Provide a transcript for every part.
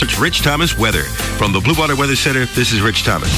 It's Rich Thomas weather. From the Blue Water Weather Center, this is Rich Thomas.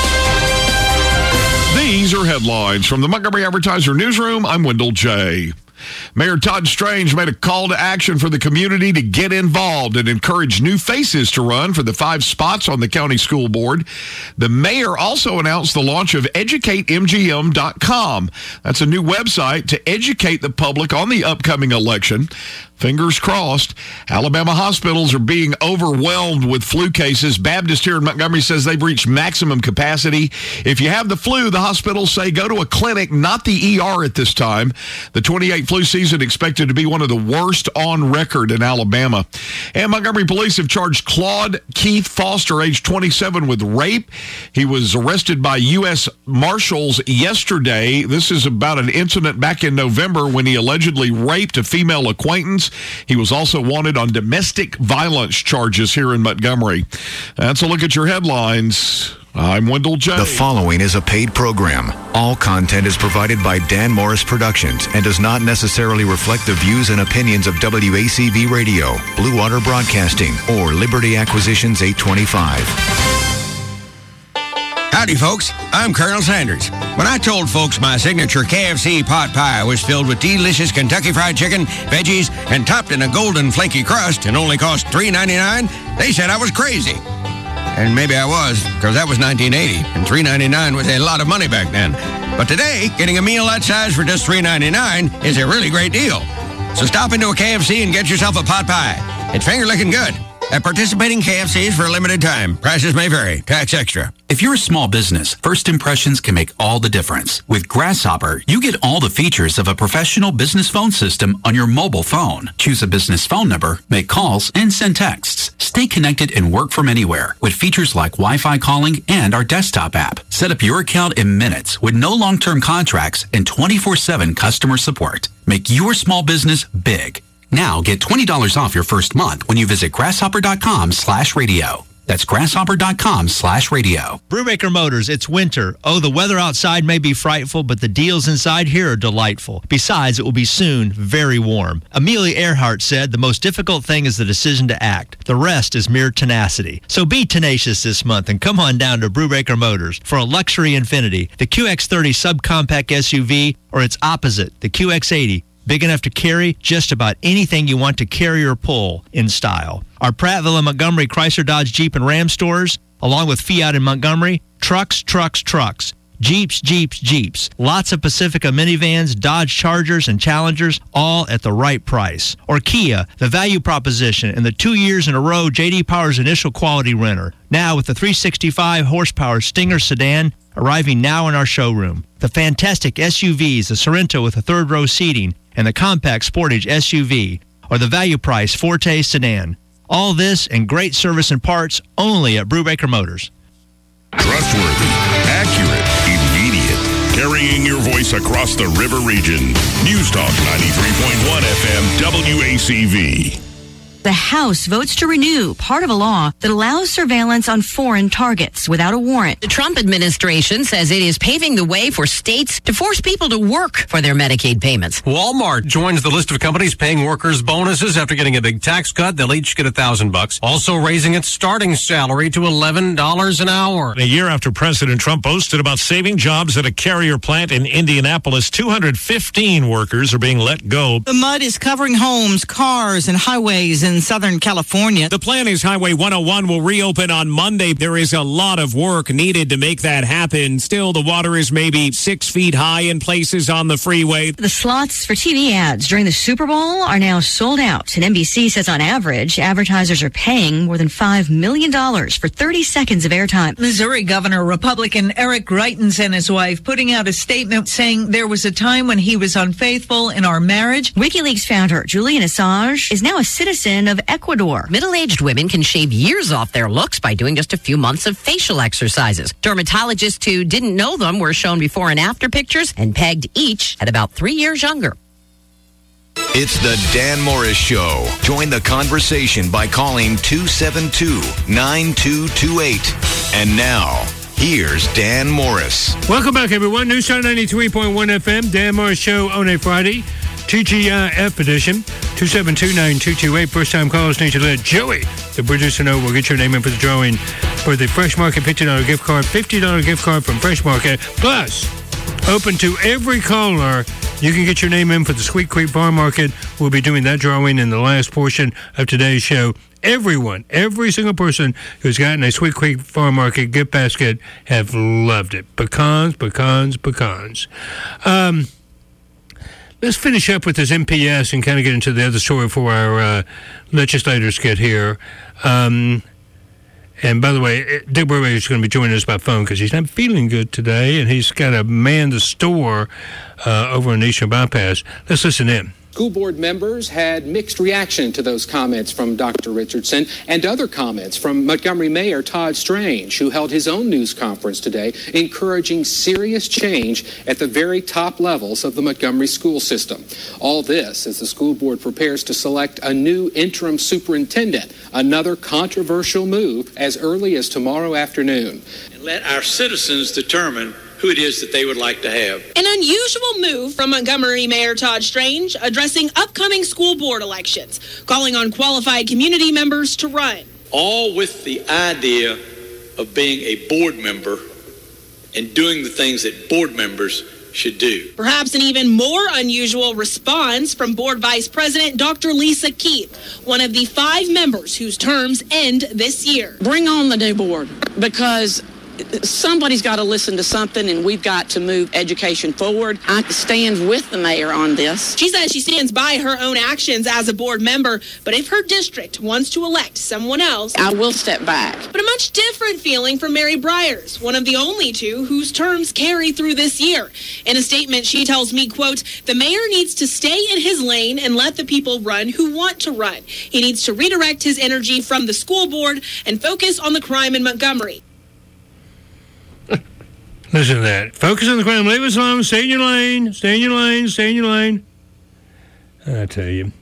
These are headlines from the Montgomery Advertiser Newsroom. I'm Wendell J. Mayor Todd Strange made a call to action for the community to get involved and encourage new faces to run for the 5 spots on the county school board. The mayor also announced the launch of EducateMGM.com. That's a new website to educate the public on the upcoming election. Fingers crossed. Alabama hospitals are being overwhelmed with flu cases. Baptist here in Montgomery says they've reached maximum capacity. If you have the flu, the hospitals say go to a clinic, not the ER at this time. The 28 flu season expected to be one of the worst on record in Alabama. And Montgomery police have charged Claude Keith Foster, age 27, with rape. He was arrested by U.S. Marshals yesterday. This is about an incident back in November when he allegedly raped a female acquaintance. He was also wanted on domestic violence charges here in Montgomery. That's a look at your headlines. I'm Wendell J. The following is a paid program. All content is provided by Dan Morris Productions and does not necessarily reflect the views and opinions of WACV Radio, Blue Water Broadcasting, or Liberty Acquisitions 825. Howdy, folks. I'm Colonel Sanders. When I told folks my signature KFC pot pie was filled with delicious Kentucky Fried Chicken, veggies, and topped in a golden flaky crust and only cost $3.99, they said I was crazy. And maybe I was, because that was 1980, and $3.99 was a lot of money back then. But today, getting a meal that size for just $3.99 is a really great deal. So stop into a KFC and get yourself a pot pie. It's finger-licking good. At participating KFCs for a limited time. Prices may vary. Tax extra. If you're a small business, first impressions can make all the difference. With Grasshopper, you get all the features of a professional business phone system on your mobile phone. Choose a business phone number, make calls, and send texts. Stay connected and work from anywhere with features like Wi-Fi calling and our desktop app. Set up your account in minutes with no long-term contracts and 24/7 customer support. Make your small business big. Now get $20 off your first month when you visit grasshopper.com/radio. That's grasshopper.com/radio. Brubaker Motors, it's winter. Oh, the weather outside may be frightful, but the deals inside here are delightful. Besides, it will be soon very warm. Amelia Earhart said the most difficult thing is the decision to act. The rest is mere tenacity. So be tenacious this month and come on down to Brubaker Motors for a luxury Infiniti, the QX30 subcompact SUV, or its opposite, the QX80. Big enough to carry just about anything you want to carry or pull in style. Our Prattville and Montgomery Chrysler, Dodge, Jeep, and Ram stores, along with Fiat in Montgomery, trucks, Jeeps, Jeeps. Lots of Pacifica minivans, Dodge Chargers, and Challengers, all at the right price. Or Kia, the value proposition, and the 2 years in a row J.D. Power's initial quality renter. Now with the 365 horsepower Stinger sedan arriving now in our showroom. The fantastic SUVs, the Sorento with a third row seating, and the compact Sportage SUV, or the value price Forte sedan. All this and great service and parts only at Brubaker Motors. Trustworthy, accurate, immediate. Carrying your voice across the river region. News Talk 93.1 FM WACV. The House votes to renew part of a law that allows surveillance on foreign targets without a warrant. The Trump administration says it is paving the way for states to force people to work for their Medicaid payments. Walmart joins the list of companies paying workers bonuses after getting a big tax cut. They'll each get $1,000, also raising its starting salary to $11 an hour. A year after President Trump boasted about saving jobs at a Carrier plant in Indianapolis, 215 workers are being let go. The mud is covering homes, cars, and highways in Southern California. The plan is Highway 101 will reopen on Monday. There is a lot of work needed to make that happen. Still, the water is maybe 6 feet high in places on the freeway. The slots for TV ads during the Super Bowl are now sold out. And NBC says on average, advertisers are paying more than $5 million for 30 seconds of airtime. Missouri Governor Republican Eric Greitens and his wife putting out a statement saying there was a time when he was unfaithful in our marriage. WikiLeaks founder Julian Assange is now a citizen of Ecuador. Middle-aged women can shave years off their looks by doing just a few months of facial exercises. Dermatologists who didn't know them were shown before and after pictures and pegged each at about 3 years younger. It's the Dan Morris Show. Join the conversation by calling 272-9228. And now, here's Dan Morris. Welcome back, everyone. News Channel 93.1 FM, Dan Morris Show on a Friday. TGIF edition, 272-9228. First-time callers need to let Joey the producer note will get your name in for the drawing for the Fresh Market $50 gift card, $50 gift card from Fresh Market. Plus, open to every caller. You can get your name in for the Sweet Creek Farm Market. We'll be doing that drawing in the last portion of today's show. Everyone, every single person who's gotten a Sweet Creek Farm Market gift basket have loved it. Pecans, pecans, pecans. Let's finish up with this MPS and kind of get into the other story before our legislators get here. And by the way, Dick Burbank is going to be joining us by phone because he's not feeling good today, and he's got to man the store over on Eastern Bypass. Let's listen in. School board members had mixed reaction to those comments from Dr. Richardson and other comments from Montgomery Mayor Todd Strange, who held his own news conference today, encouraging serious change at the very top levels of the Montgomery school system. All this as the school board prepares to select a new interim superintendent, another controversial move as early as tomorrow afternoon. And let our citizens determine who it is that they would like to have. An unusual move from Montgomery Mayor Todd Strange addressing upcoming school board elections, calling on qualified community members to run. All with the idea of being a board member and doing the things that board members should do. Perhaps an even more unusual response from Board Vice President Dr. Lisa Keith, one of the 5 members whose terms end this year. Bring on the new board, because somebody's got to listen to something, and we've got to move education forward. I stand with the mayor on this. She says she stands by her own actions as a board member, but if her district wants to elect someone else, I will step back. But a much different feeling from Mary Briers, one of the only 2 whose terms carry through this year. In a statement, she tells me, quote, "The mayor needs to stay in his lane and let the people run who want to run. He needs to redirect his energy from the school board and focus on the crime in Montgomery." Listen to that. Focus on the crime. Leave us alone. Stay in your lane. Stay in your lane. Stay in your lane. I tell you.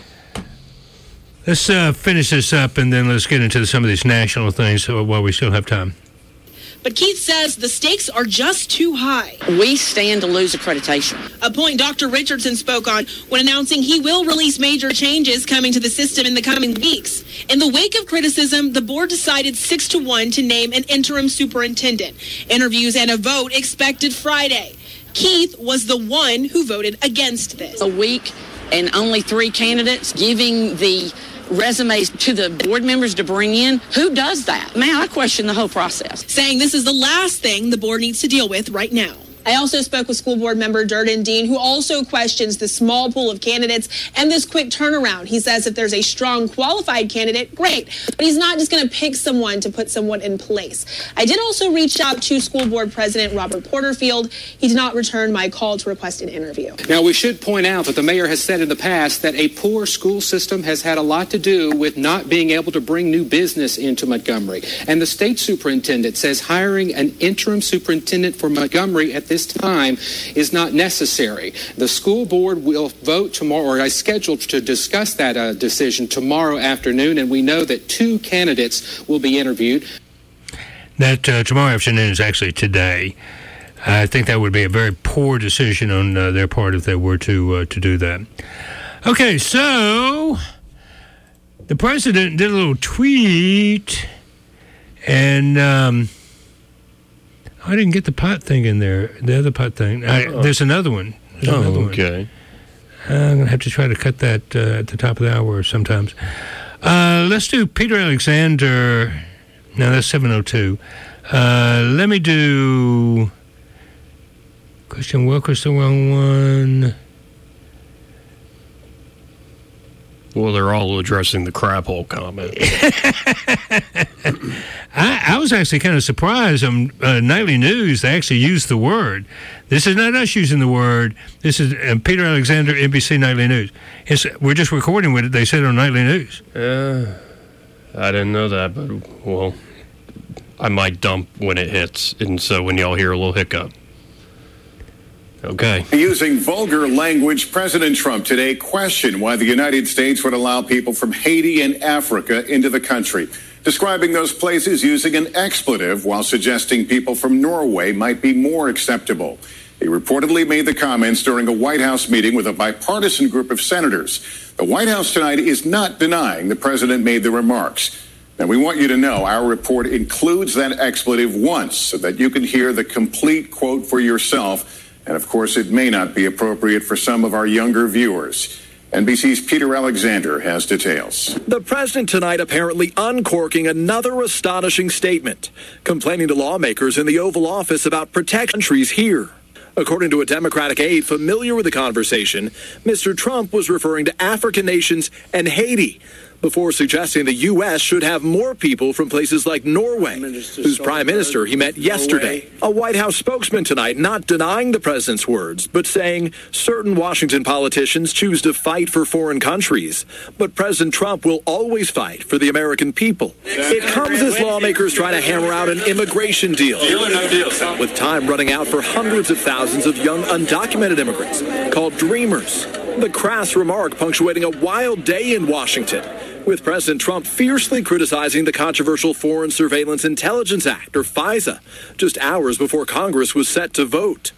Let's finish this up, and then let's get into some of these national things while we still have time. But Keith says the stakes are just too high. We stand to lose accreditation. A point Dr. Richardson spoke on when announcing he will release major changes coming to the system in the coming weeks. In the wake of criticism, the board decided 6-1 to name an interim superintendent. Interviews and a vote expected Friday. Keith was the one who voted against this. A week and only 3 candidates, giving the resumes to the board members to bring in. Who does that? Man, I question the whole process. Saying this is the last thing the board needs to deal with right now. I also spoke with school board member Durden Dean, who also questions the small pool of candidates and this quick turnaround. He says if there's a strong qualified candidate, great, but he's not just going to pick someone to put someone in place. I did also reach out to school board president Robert Porterfield. He did not return my call to request an interview. Now, we should point out that the mayor has said in the past that a poor school system has had a lot to do with not being able to bring new business into Montgomery. And the state superintendent says hiring an interim superintendent for Montgomery at this time is not necessary. The school board will vote tomorrow, or is scheduled to discuss that decision tomorrow afternoon, and we know that 2 candidates will be interviewed. That tomorrow afternoon is actually today. I think that would be a very poor decision on their part if they were to do that. Okay, so the president did a little tweet, and I didn't get the pot thing in there. The other pot thing. There's another one. Okay. I'm going to have to try to cut that at the top of the hour sometimes. Let's do Peter Alexander. No, that's 7:02. Let me do Christian Wilker's the wrong one. Well, they're all addressing the crap hole comment. I was actually kind of surprised on Nightly News they actually used the word. This is not us using the word. This is Peter Alexander, NBC Nightly News. We're just recording with it. They said on Nightly News. I didn't know that, but, well, I might dump when it hits, and so when y'all hear a little hiccup. Okay. Using vulgar language, President Trump today questioned why the United States would allow people from Haiti and Africa into the country, describing those places using an expletive while suggesting people from Norway might be more acceptable. He reportedly made the comments during a White House meeting with a bipartisan group of senators. The White House tonight is not denying the president made the remarks. And we want you to know our report includes that expletive once so that you can hear the complete quote for yourself. And of course, it may not be appropriate for some of our younger viewers. NBC's Peter Alexander has details. The president tonight apparently uncorking another astonishing statement, complaining to lawmakers in the Oval Office about protecting countries here. According to a Democratic aide familiar with the conversation, Mr. Trump was referring to African nations and Haiti before suggesting the U.S. should have more people from places like Norway, whose prime minister he met yesterday. A White House spokesman tonight not denying the president's words, but saying certain Washington politicians choose to fight for foreign countries. But President Trump will always fight for the American people. It comes as lawmakers try to hammer out an immigration deal, with time running out for hundreds of thousands of young undocumented immigrants called Dreamers. The crass remark punctuating a wild day in Washington, with President Trump fiercely criticizing the controversial Foreign Surveillance Intelligence Act, or FISA, just hours before Congress was set to vote.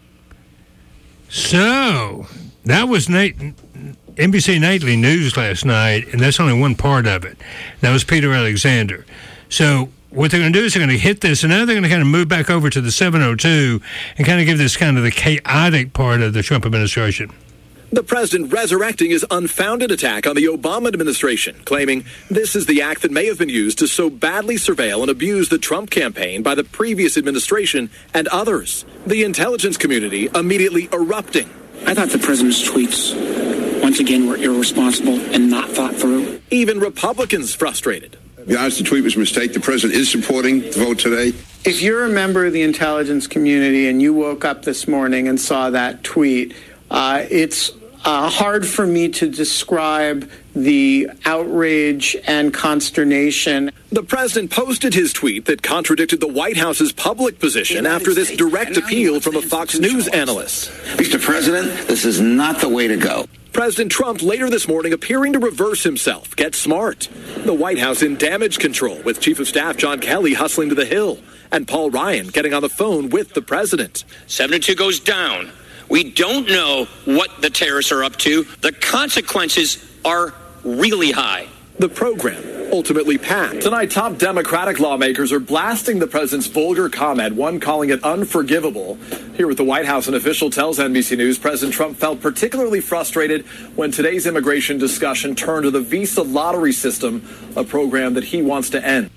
So, that was NBC Nightly News last night, and that's only one part of it. That was Peter Alexander. So, what they're going to do is they're going to hit this, and now they're going to kind of move back over to the 702 and kind of give this kind of the chaotic part of the Trump administration. The president resurrecting his unfounded attack on the Obama administration, claiming this is the act that may have been used to so badly surveil and abuse the Trump campaign by the previous administration and others. The intelligence community immediately erupting. I thought the president's tweets, once again, were irresponsible and not thought through. Even Republicans frustrated. To be honest, the tweet was a mistake. The president is supporting the vote today. If you're a member of the intelligence community and you woke up this morning and saw that tweet, it's hard for me to describe the outrage and consternation. The president posted his tweet that contradicted the White House's public position after this direct appeal from a Fox News analyst. Mr. President, this is not the way to go. President Trump later this morning appearing to reverse himself. Get smart. The White House in damage control with Chief of Staff John Kelly hustling to the Hill and Paul Ryan getting on the phone with the president. 702 goes down. We don't know what the terrorists are up to. The consequences are really high. The program ultimately passed. Tonight, top Democratic lawmakers are blasting the president's vulgar comment, one calling it unforgivable. Here with the White House, an official tells NBC News President Trump felt particularly frustrated when today's immigration discussion turned to the Visa lottery system, a program that he wants to end.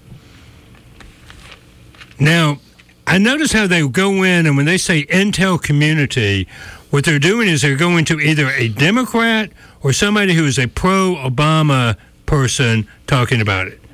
Now, I notice how they go in, and when they say intel community, what they're doing is they're going to either a Democrat or somebody who is a pro-Obama person talking about it.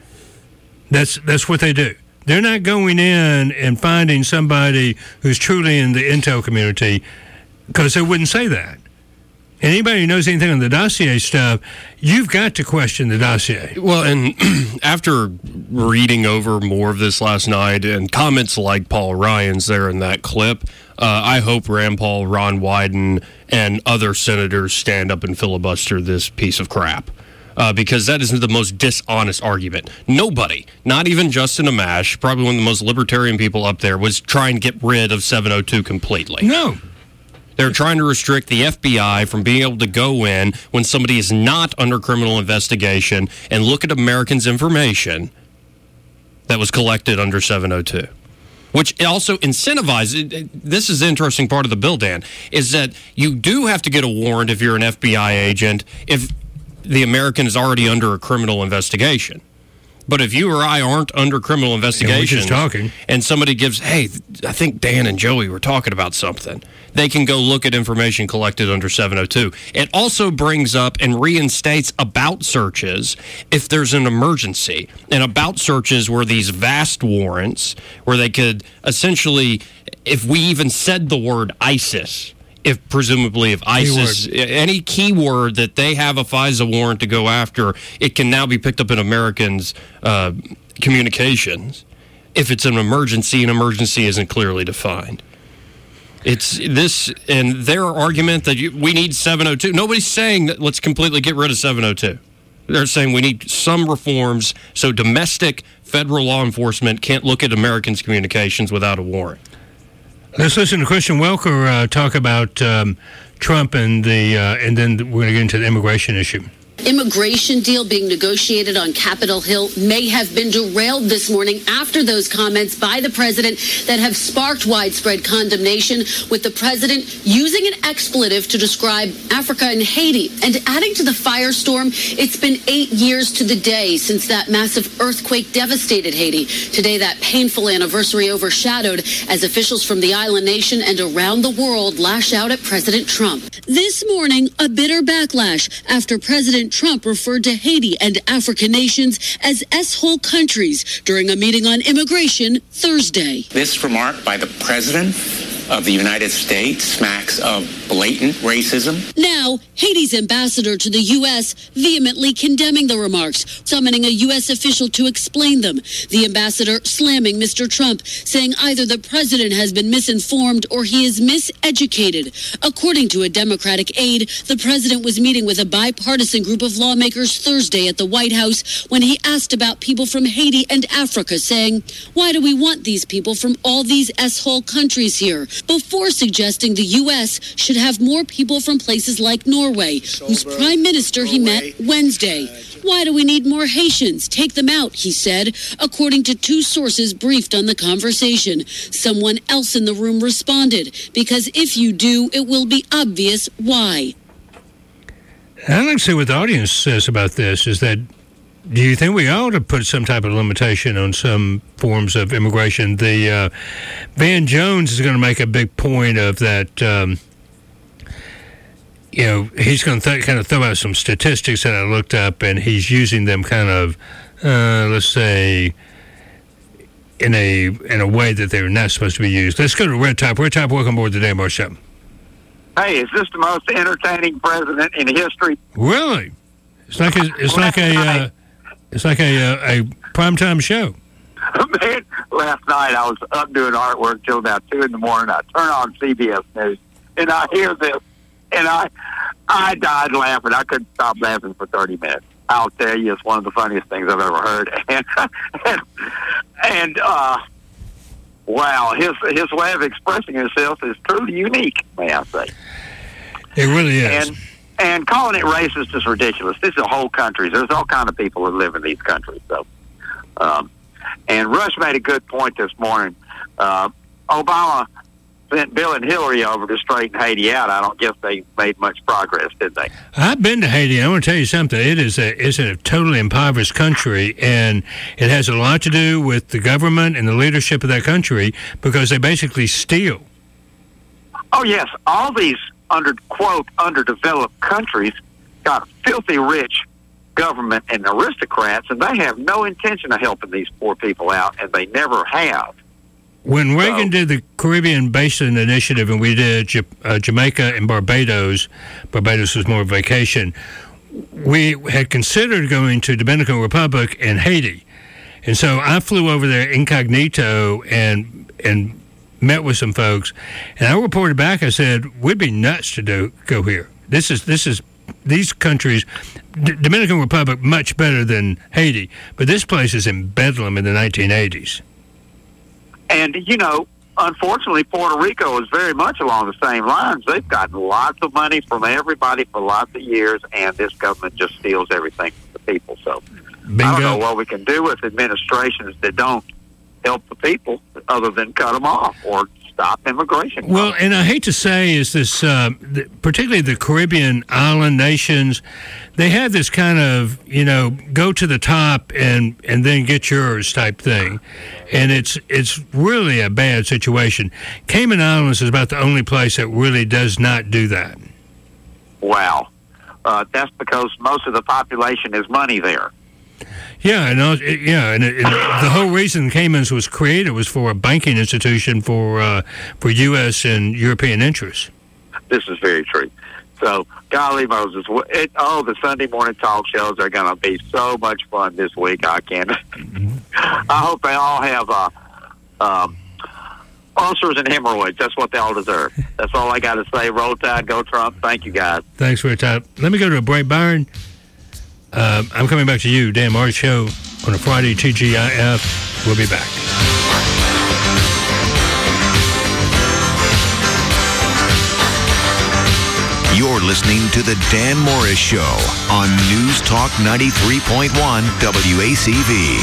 That's what they do. They're not going in and finding somebody who's truly in the intel community, because they wouldn't say that. And anybody who knows anything on the dossier stuff, you've got to question the dossier. Well, and after reading over more of this last night and comments like Paul Ryan's there in that clip, I hope Rand Paul, Ron Wyden, and other senators stand up and filibuster this piece of crap. Because that is the most dishonest argument. Nobody, not even Justin Amash, probably one of the most libertarian people up there, was trying to get rid of 702 completely. No. They're trying to restrict the FBI from being able to go in when somebody is not under criminal investigation and look at Americans' information that was collected under 702. Which also incentivizes, this is the interesting part of the bill, Dan, is that you do have to get a warrant if you're an FBI agent if the American is already under a criminal investigation. But if you or I aren't under criminal investigation and somebody gives, hey, I think Dan and Joey were talking about something, they can go look at information collected under 702. It also brings up and reinstates about searches if there's an emergency. And about searches were these vast warrants where they could essentially, if we even said the word ISIS, if ISIS, any keyword that they have a FISA warrant to go after, it can now be picked up in Americans' communications. If it's an emergency isn't clearly defined. It's this, and their argument that we need 702. Nobody's saying that let's completely get rid of 702. They're saying we need some reforms so domestic federal law enforcement can't look at Americans' communications without a warrant. Let's listen to Christian Welker talk about Trump and then we're going to get into the immigration issue. Immigration deal being negotiated on Capitol Hill may have been derailed this morning after those comments by the president that have sparked widespread condemnation, with the president using an expletive to describe Africa and Haiti. And adding to the firestorm, it's been 8 years to the day since that massive earthquake devastated Haiti. Today, that painful anniversary overshadowed as officials from the island nation and around the world lash out at President Trump. This morning, a bitter backlash after President Trump referred to Haiti and African nations as S-hole countries during a meeting on immigration Thursday. This remark by the President of the United States smacks of blatant racism. Now, Haiti's ambassador to the U.S. vehemently condemning the remarks, summoning a U.S. official to explain them. The ambassador slamming Mr. Trump, saying either the president has been misinformed or he is miseducated. According to a Democratic aide, the president was meeting with a bipartisan group of lawmakers Thursday at the White House when he asked about people from Haiti and Africa, saying, "Why do we want these people from all these S-hole countries here?" Before suggesting the U.S. should have more people from places like Norway, whose prime minister he met Wednesday. "Why do we need more Haitians? Take them out," he said, according to two sources briefed on the conversation. Someone else in the room responded, "Because if you do, it will be obvious why." I'd like to see what the audience says about this, is that do you think we ought to put some type of limitation on some forms of immigration? The Van Jones is going to make a big point of that. He's going to kind of throw out some statistics that I looked up, and he's using them kind of, let's say, in a way that they're not supposed to be used. Let's go to Red Top. Red Top, welcome aboard the Dan Moore Show. Hey, is this the most entertaining president in history? Really? It's like a primetime show. Man, last night I was up doing artwork till about 2 in the morning. I turn on CBS News and I hear this, and I died laughing. I couldn't stop laughing for 30 minutes. I'll tell you, it's one of the funniest things I've ever heard. And wow, his way of expressing himself is truly unique, may I say. It really is. And calling it racist is ridiculous. This is a whole country. There's all kind of people that live in these countries. So, and Rush made a good point this morning. Obama sent Bill and Hillary over to straighten Haiti out. I don't guess they made much progress, did they? I've been to Haiti. I want to tell you something. It's a totally impoverished country, and it has a lot to do with the government and the leadership of that country, because they basically steal. Oh, yes. All these underdeveloped countries got filthy rich government and aristocrats, and they have no intention of helping these poor people out, and they never have. When Reagan did the Caribbean Basin Initiative, and we did Jamaica and Barbados was more vacation, we had considered going to Dominican Republic and Haiti. And so I flew over there incognito and met with some folks, and I reported back. I said, we'd be nuts to go here. This is these countries, Dominican Republic, much better than Haiti, but this place is in Bedlam in the 1980s. And, unfortunately, Puerto Rico is very much along the same lines. They've gotten lots of money from everybody for lots of years, and this government just steals everything from the people. So Bingo. I don't know what we can do with administrations that don't help the people other than cut them off or stop immigration. Well, and I hate to say is this, particularly the Caribbean island nations, they have this kind of, go to the top and then get yours type thing. And it's really a bad situation. Cayman Islands is about the only place that really does not do that. Wow. That's because most of the population is money there. Yeah, and the whole reason Caymans was created was for a banking institution for U.S. and European interests. This is very true. So, golly Moses, the Sunday morning talk shows are going to be so much fun this week. I hope they all have ulcers and hemorrhoids. That's what they all deserve. That's all I got to say. Roll Tide, go Trump. Thank you, guys. Thanks for your time. Let me go to a break, Byron. I'm coming back to you, Dan Moore Show on a Friday, TGIF. We'll be back. You're listening to The Dan Morris Show on News Talk 93.1 WACV.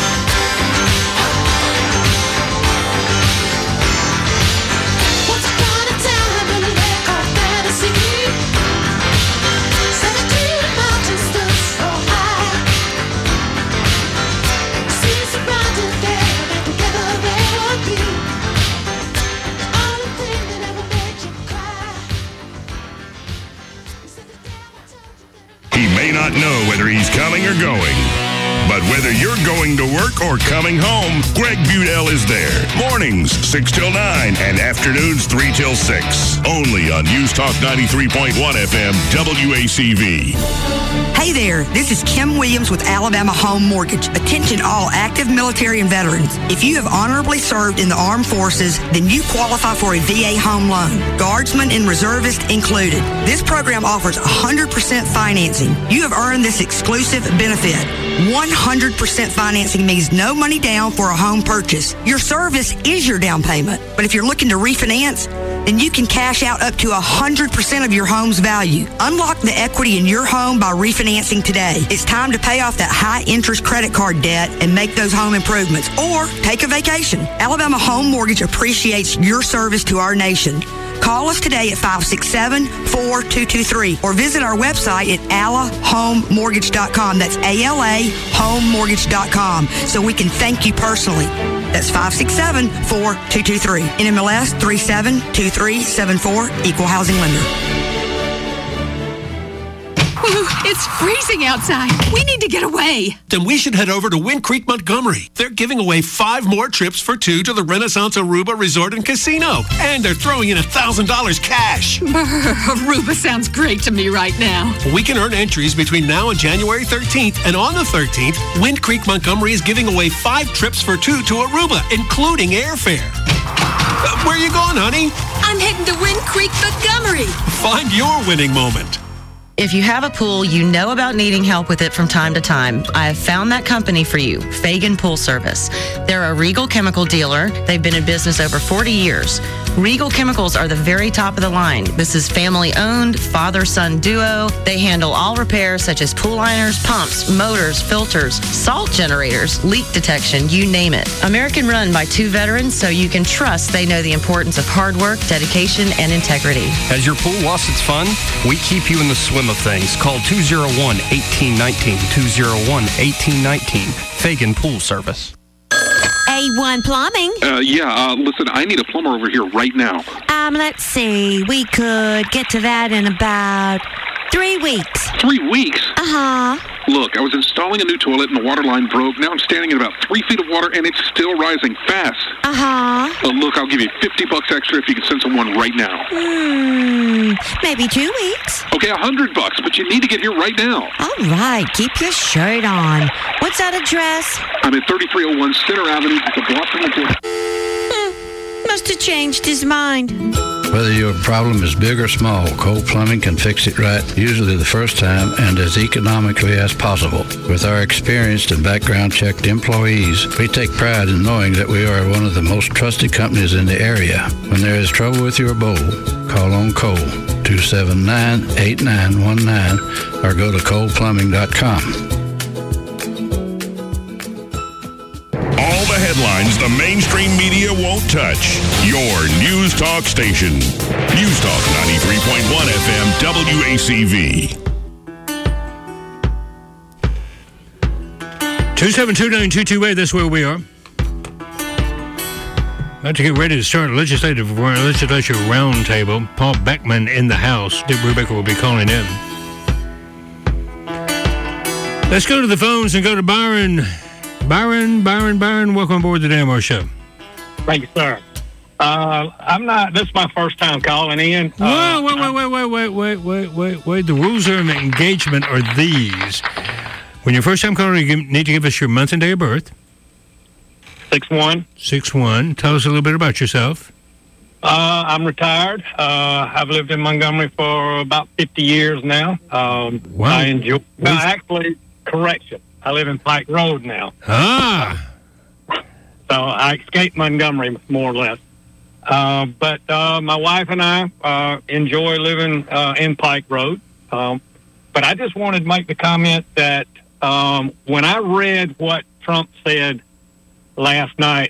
He may not know whether he's coming or going, but whether you're going to work or coming home, Greg Budell is there. Mornings, 6 till 9, and afternoons, 3 till 6. Only on News Talk 93.1 FM, WACV. Hey there, this is Kim Williams with Alabama Home Mortgage. Attention all active military and veterans. If you have honorably served in the armed forces, then you qualify for a VA home loan, guardsmen and reservists included. This program offers 100% financing. You have earned this exclusive benefit. 100% financing means no money down for a home purchase. Your service is your down payment. But if you're looking to refinance, then you can cash out up to 100% of your home's value. Unlock the equity in your home by refinancing today. It's time to pay off that high-interest credit card debt and make those home improvements, or take a vacation. Alabama Home Mortgage appreciates your service to our nation. Call us today at 567-4223 or visit our website at alahomemortgage.com. That's ALAhomemortgage.com, so we can thank you personally. That's 567-4223. NMLS 372374, Equal Housing Lender. Whew, it's freezing outside. We need to get away. Then we should head over to Wind Creek, Montgomery. They're giving away 5 more trips for 2 to the Renaissance Aruba Resort and Casino. And they're throwing in $1,000 cash. Aruba sounds great to me right now. We can earn entries between now and January 13th. And on the 13th, Wind Creek, Montgomery is giving away 5 trips for 2 to Aruba, including airfare. Where are you going, honey? I'm heading to Wind Creek, Montgomery. Find your winning moment. If you have a pool, you know about needing help with it from time to time. I have found that company for you, Fagan Pool Service. They're a Regal chemical dealer. They've been in business over 40 years. Regal Chemicals are the very top of the line. This is family-owned, father-son duo. They handle all repairs such as pool liners, pumps, motors, filters, salt generators, leak detection, you name it. American run by 2 veterans, so you can trust they know the importance of hard work, dedication, and integrity. Has your pool lost its fun? We keep you in the swim of things. Call 201-1819, 201-1819, Fagan Pool Service. A1 Plumbing. Listen, I need a plumber over here right now. Let's see. We could get to that in about 3 weeks. 3 weeks? Uh-huh. Look, I was installing a new toilet and the water line broke. Now I'm standing in about 3 feet of water and it's still rising fast. Uh-huh. Look, I'll give you $50 extra if you can send someone right now. Maybe 2 weeks. Okay, $100, but you need to get here right now. All right, keep your shirt on. What's that address? I'm at 3301 Center Avenue. It's a block from the door. Must have changed his mind. Whether your problem is big or small, Cole Plumbing can fix it right, usually the first time and as economically as possible. With our experienced and background-checked employees, we take pride in knowing that we are one of the most trusted companies in the area. When there is trouble with your bowl, call on Cole, 279-8919, or go to coleplumbing.com. All the headlines the mainstream media won't touch. Your News Talk station. News Talk 93.1 FM WACV. 2729228, that's where we are. About to get ready to start a legislature roundtable. Paul Beckman in the House. Dick Brubaker will be calling in. Let's go to the phones and go to Byron. Byron, welcome aboard the Dan Morris Show. Thank you, sir. This is my first time calling in. Wait. The rules of engagement are these. When you're first time calling, you need to give us your month and day of birth. 6'1". 6'1". Tell us a little bit about yourself. I'm retired. I've lived in Montgomery for about 50 years now. Wow. I enjoy. Correction. I live in Pike Road now. Ah. So I escaped Montgomery, more or less. But my wife and I enjoy living in Pike Road. But I just wanted to make the comment that when I read what Trump said last night,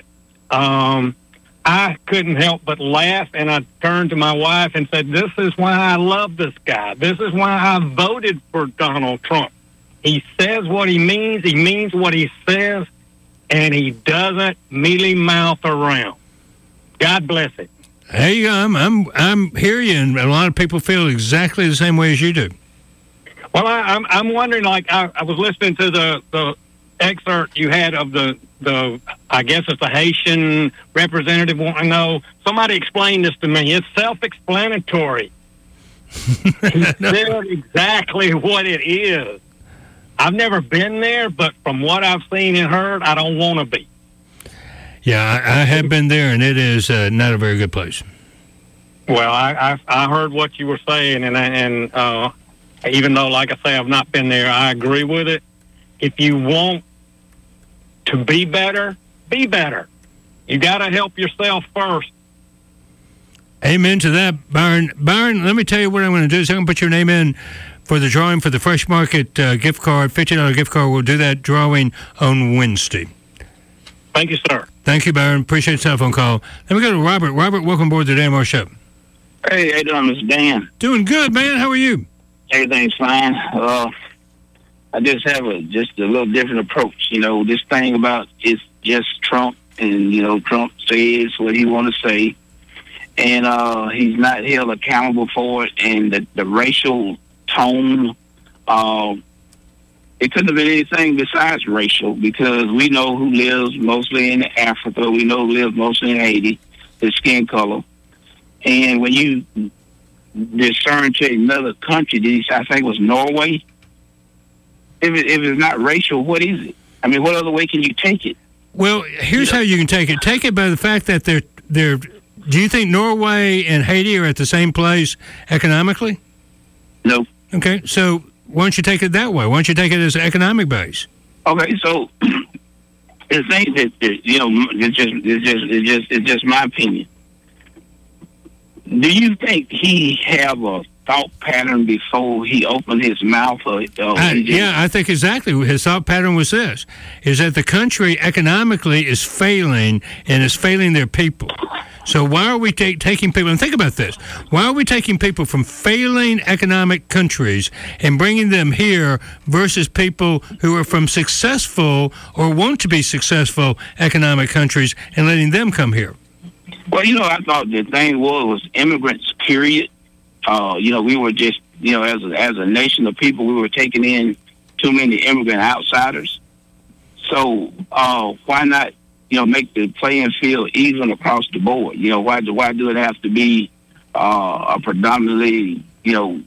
I couldn't help but laugh, and I turned to my wife and said, this is why I love this guy. This is why I voted for Donald Trump. He says what he means what he says, and he doesn't mealy-mouth around. God bless it. Hey, I'm hear you, and a lot of people feel exactly the same way as you do. Well, I'm wondering, like, I was listening to the excerpt you had of the I guess it's the Haitian representative wanting to know. Somebody explain this to me. It's self-explanatory. He said exactly what it is. I've never been there, but from what I've seen and heard, I don't want to be. Yeah, I have been there, and it is not a very good place. Well, I heard what you were saying, and even though, like I say, I've not been there, I agree with it. If you want to be better, be better. You got to help yourself first. Amen to that, Byron. Byron, let me tell you what I'm going to do. Is I'm going to put your name in for the drawing for the Fresh Market gift card, $50 gift card. We'll do that drawing on Wednesday. Thank you, sir. Thank you, Byron. Appreciate the telephone call. Then we go to Robert. Robert, welcome aboard the Dan Moore Show. Hey, how you doing, Mr. Dan? Doing good, man. How are you? Everything's fine. I just have a little different approach. You know, this thing about it's just Trump, and, you know, Trump says what he want to say, and he's not held accountable for it, and the racial tone, it couldn't have been anything besides racial, because we know who lives mostly in Africa, we know who lives mostly in Haiti, his skin color. And when you discern to another country, I think it was Norway, if it's not racial, what is it? I mean, what other way can you take it? Well, here's how you can take it. Take it by the fact that they're. Do you think Norway and Haiti are at the same place economically? No. Okay, so why don't you take it that way? Why don't you take it as an economic base? Okay, so the thing that you know, it's just my opinion. Do you think he have a thought pattern before he opened his mouth? Yeah, I think exactly. His thought pattern was this, is that the country economically is failing, and is failing their people. So why are we taking people, and think about this, why are we taking people from failing economic countries and bringing them here versus people who are from successful or want to be successful economic countries and letting them come here? Well, you know, I thought the thing was immigrants, period. You know, we were just, you know, as a nation of people, we were taking in too many immigrant outsiders. So why not, you know, make the playing field even across the board? You know, why do it have to be a predominantly, you know,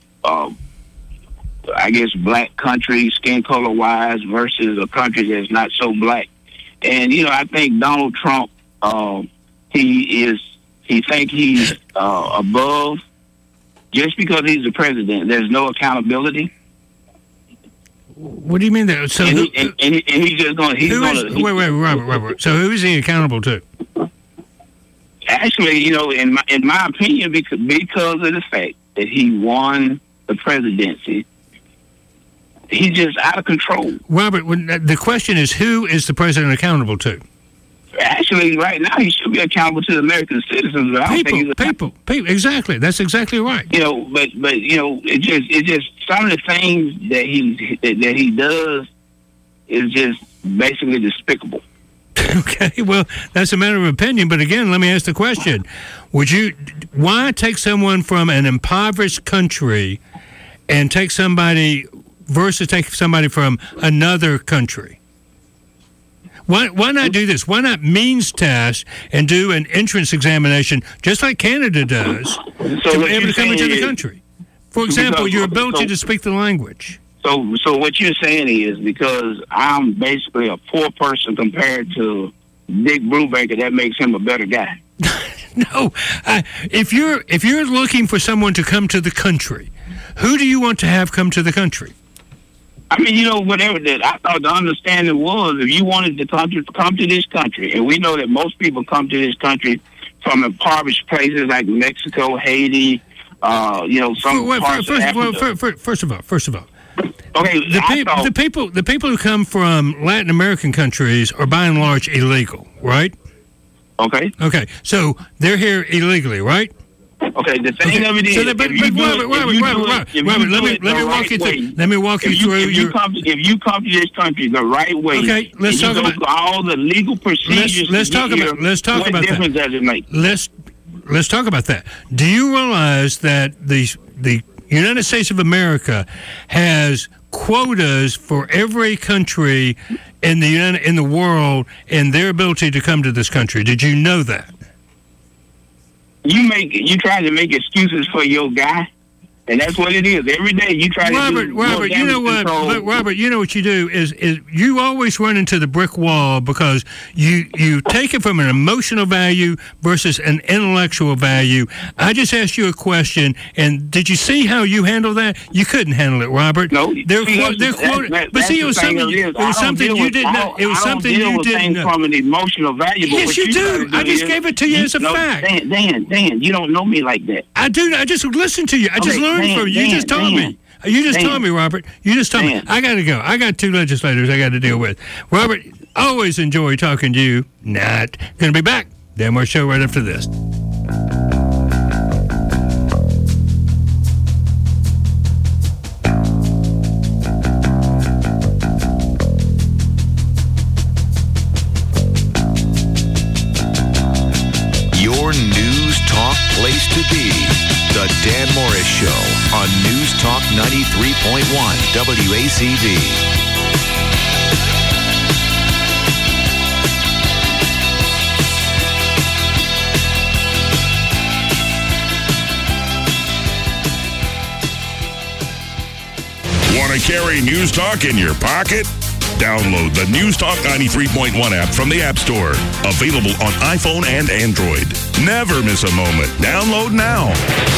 I guess black country, skin color wise, versus a country that's not so black? And, you know, I think Donald Trump, he think he's above. Just because he's the president, there's no accountability. What do you mean that? So and he's just going. Wait, Robert. So who is he accountable to? Actually, you know, in my opinion, because of the fact that he won the presidency, he's just out of control. Robert, the question is, who is the president accountable to? Actually, right now, he should be accountable to the American citizens. But I don't think he's people. Exactly. That's exactly right. You know, but you know, it just some of the things that he does is just basically despicable. Okay, well, that's a matter of opinion. But again, let me ask the question: why take someone from an impoverished country and take somebody versus take somebody from another country? Why not do this? Why not means test and do an entrance examination just like Canada does to be able to come into the country? For example, your ability to speak the language. So what you're saying is, because I'm basically a poor person compared to Dick Brubaker, that makes him a better guy. No, if you're looking for someone to come to the country, who do you want to have come to the country? I mean, you know, whatever that, I thought the understanding was, if you wanted to come to this country, and we know that most people come to this country from impoverished places like Mexico, Haiti, some parts of Africa. First of all. Okay, the people who come from Latin American countries are by and large illegal, right? Okay. Okay, so they're here illegally, right? Okay, the thing of it is, Robert, let me walk you through. If you come to this country the right way, okay, let's talk about all the legal procedures. Let's talk about what difference does it make? Let's talk about that. Do you realize that the United States of America has quotas for every country in the world and their ability to come to this country? Did you know that? You try to make excuses for your guy, and that's what it is. Every day you try to do Robert, you know what? Robert, you know what you do is you always run into the brick wall because you take it from an emotional value versus an intellectual value. I just asked you a question, and did you see how you handle that? You couldn't handle it, Robert. No, they're quoted. But see, it was something you didn't know. It was something you didn't know. From an emotional value. Yes, you do. I just gave it to you as a fact. Dan, you don't know me like that. I do. I just listened to you. I just learned from you. You just told me. You just told me, Robert. You just told me. I got to go. I got 2 legislators I got to deal with. Robert, always enjoy talking to you. Not going to be back. Dan Morris Show right after this. Your News Talk place to be. The Dan Morris Show on News Talk 93.1 WACV. Want to carry News Talk in your pocket? Download the News Talk 93.1 app from the App Store. Available on iPhone and Android. Never miss a moment. Download now.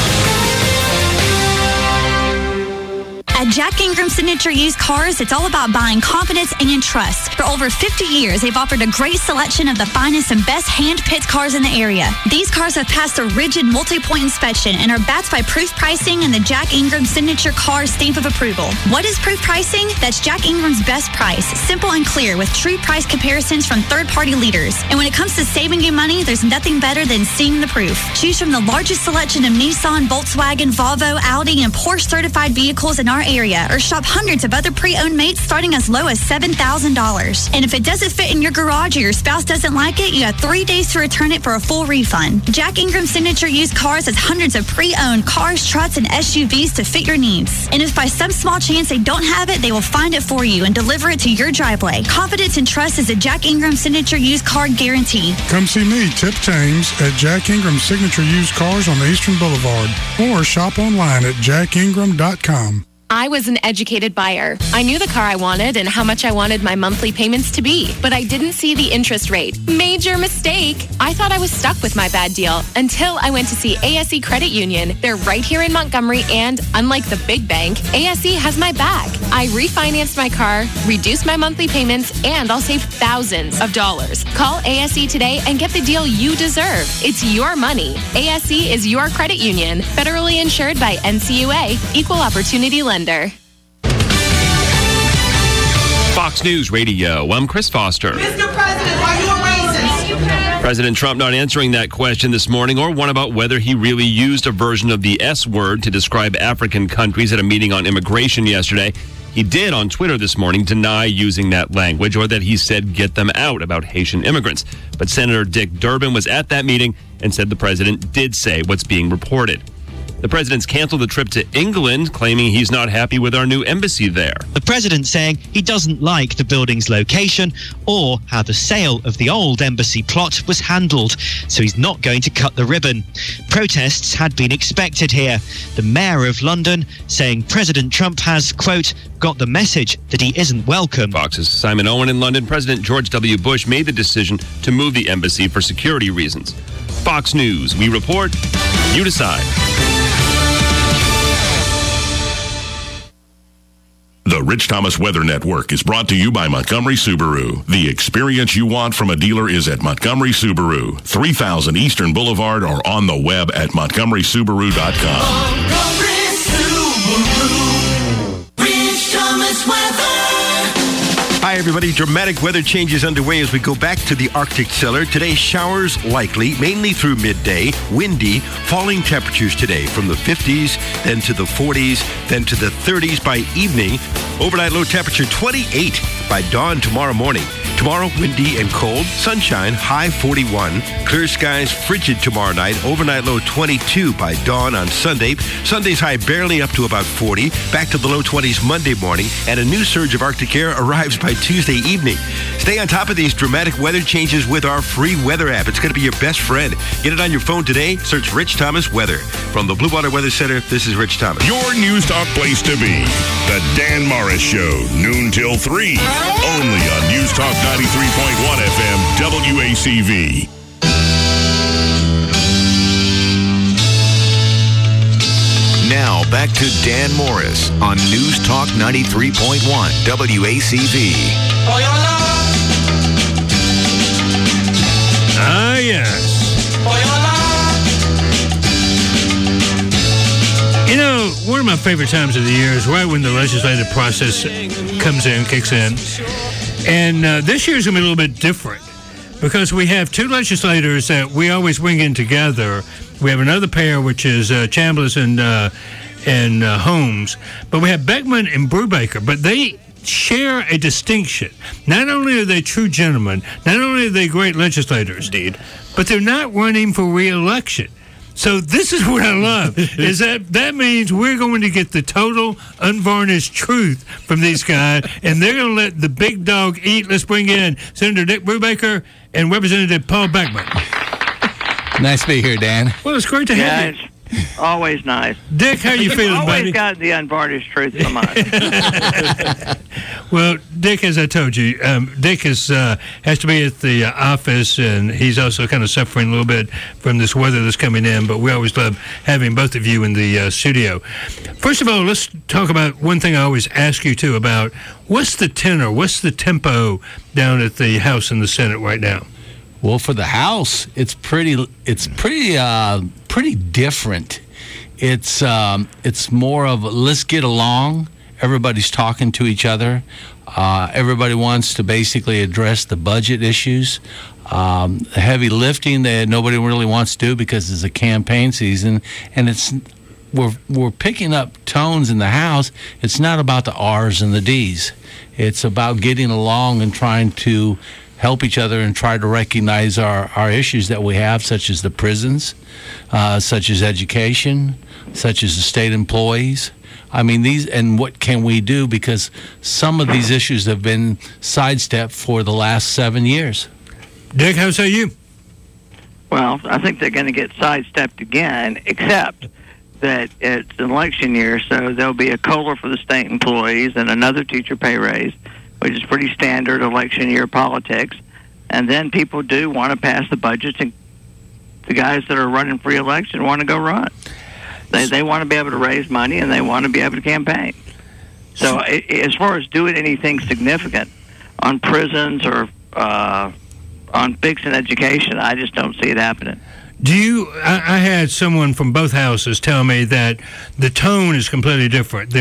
At Jack Ingram Signature Used Cars, it's all about buying confidence and trust. For over 50 years, they've offered a great selection of the finest and best hand-picked cars in the area. These cars have passed a rigid multi-point inspection and are backed by proof pricing and the Jack Ingram Signature Car stamp of approval. What is proof pricing? That's Jack Ingram's best price, simple and clear, with true price comparisons from third-party leaders. And when it comes to saving you money, there's nothing better than seeing the proof. Choose from the largest selection of Nissan, Volkswagen, Volvo, Audi, and Porsche certified vehicles in our area, or shop hundreds of other pre-owned mates starting as low as $7,000. And if it doesn't fit in your garage or your spouse doesn't like it, you have 3 days to return it for a full refund. Jack Ingram Signature Used Cars has hundreds of pre-owned cars, trucks, and SUVs to fit your needs. And if by some small chance they don't have it, they will find it for you and deliver it to your driveway. Confidence and trust is a Jack Ingram Signature Used Car guarantee. Come see me, Tip James, at Jack Ingram Signature Used Cars on Eastern Boulevard, or shop online at jackingram.com. I was an educated buyer. I knew the car I wanted and how much I wanted my monthly payments to be, but I didn't see the interest rate. Major mistake. I thought I was stuck with my bad deal until I went to see ASE Credit Union. They're right here in Montgomery, and unlike the big bank, ASE has my back. I refinanced my car, reduced my monthly payments, and I'll save thousands of dollars. Call ASE today and get the deal you deserve. It's your money. ASE is your credit union, federally insured by NCUA, Equal Opportunity Lender. Fox News Radio, I'm Chris Foster. Mr. President, are you a racist? President Trump not answering that question this morning, or one about whether he really used a version of the S word to describe African countries at a meeting on immigration yesterday. He did on Twitter this morning deny using that language, or that he said get them out about Haitian immigrants. But Senator Dick Durbin was at that meeting and said the president did say what's being reported. The president's canceled the trip to England, claiming he's not happy with our new embassy there. The president saying he doesn't like the building's location or how the sale of the old embassy plot was handled, so he's not going to cut the ribbon. Protests had been expected here. The mayor of London saying President Trump has, quote, got the message that he isn't welcome. Fox's Simon Owen in London. President George W. Bush made the decision to move the embassy for security reasons. Fox News, we report, you decide. The The Rich Thomas Weather Network is brought to you by Montgomery Subaru. The experience you want from a dealer is at Montgomery Subaru, 3000 Eastern Boulevard, or on the web at montgomerysubaru.com. Montgomery Subaru. Rich Thomas Weather. Hi, everybody. Dramatic weather changes underway as we go back to the Arctic cellar. Today, showers likely, mainly through midday. Windy, falling temperatures today from the 50s, then to the 40s, then to the 30s by evening. Overnight low temperature 28 by dawn tomorrow morning. Tomorrow, windy and cold. Sunshine, high 41. Clear skies, frigid tomorrow night. Overnight low 22 by dawn on Sunday. Sunday's high barely up to about 40. Back to the low 20s Monday morning. And a new surge of Arctic air arrives by Tuesday evening. Stay on top of these dramatic weather changes with our free weather app. It's going to be your best friend. Get it on your phone today. Search Rich Thomas Weather. From the Blue Water Weather Center, this is Rich Thomas. Your News Talk place to be. The Dan Morris Show, noon till 3. Only on News Talk 93.1 FM, WACV. Now, back to Dan Morris on News Talk 93.1 WACV. Ah, yes. You know, one of my favorite times of the year is right when the legislative process kicks in. And this year's going to be a little bit different because we have two legislators that we always bring in together. We have another pair, which is Chambliss and Holmes. But we have Beckman and Brubaker. But they share a distinction. Not only are they true gentlemen, not only are they great legislators, indeed, but they're not running for re-election. So this is what I love, is that means we're going to get the total unvarnished truth from these guys, and they're going to let the big dog eat. Let's bring in Senator Dick Brubaker and Representative Paul Beckman. Nice to be here, Dan. Well, it's great to have you. Always nice. Dick, how you feeling, always buddy? Got the unvarnished truth from us. Well, Dick, as I told you, Dick has to be at the office, and he's also kind of suffering a little bit from this weather that's coming in, but we always love having both of you in the studio. First of all, let's talk about one thing I always ask you, too, about what's the tenor, what's the tempo down at the House and the Senate right now? Well, for the House, it's pretty different. It's more of let's get along. Everybody's talking to each other. Everybody wants to basically address the budget issues. The heavy lifting that nobody really wants to do because it's a campaign season, and we're picking up tones in the House. It's not about the R's and the D's. It's about getting along and trying to help each other and try to recognize our issues that we have, such as the prisons, such as education, such as the state employees. I mean, and what can we do? Because some of these issues have been sidestepped for the last 7 years. Dick, how say you? Well, I think they're going to get sidestepped again, except that it's an election year, so there'll be a COLA for the state employees and another teacher pay raise, which is pretty standard election year politics. And then people do want to pass the budgets, and the guys that are running for election want to go run. They want to be able to raise money, and they want to be able to campaign. So as far as doing anything significant on prisons or on fixing education, I just don't see it happening. I had someone from both houses tell me that the tone is completely different.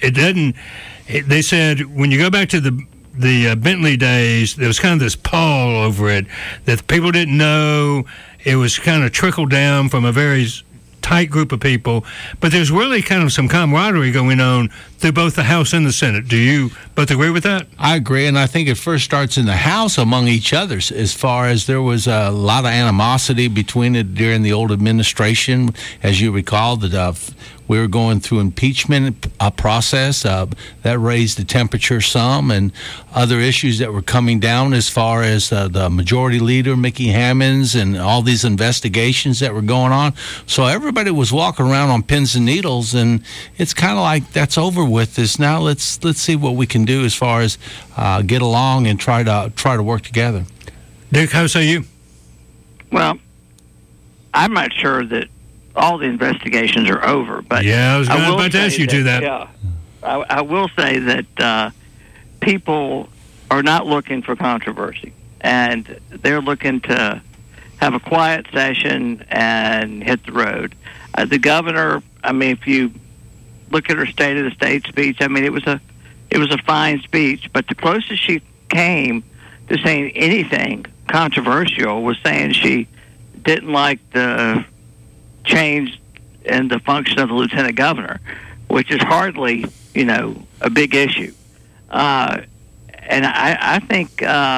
They said when you go back to the Bentley days, there was kind of this pall over it that people didn't know. It was kind of trickled down from a very tight group of people, but there's really kind of some camaraderie going on through both the House and the Senate. Do you both agree with that? I agree, and I think it first starts in the House among each other, as far as there was a lot of animosity between it during the old administration. As you recall, we were going through impeachment process that raised the temperature some, and other issues that were coming down as far as the majority leader, Mickey Hammonds, and all these investigations that were going on. So everybody was walking around on pins and needles, and it's kind of like that's over with this now. Let's see what we can do as far as get along and try to work together. Dick, how say you? Well, I'm not sure that all the investigations are over, but yeah, I was about to ask you to that. Yeah, I will say that people are not looking for controversy, and they're looking to have a quiet session and hit the road. The governor, I mean, if you look at her State of the State speech, I mean, it was a fine speech, but the closest she came to saying anything controversial was saying she didn't like the change in the function of the lieutenant governor, which is hardly, a big issue. And I think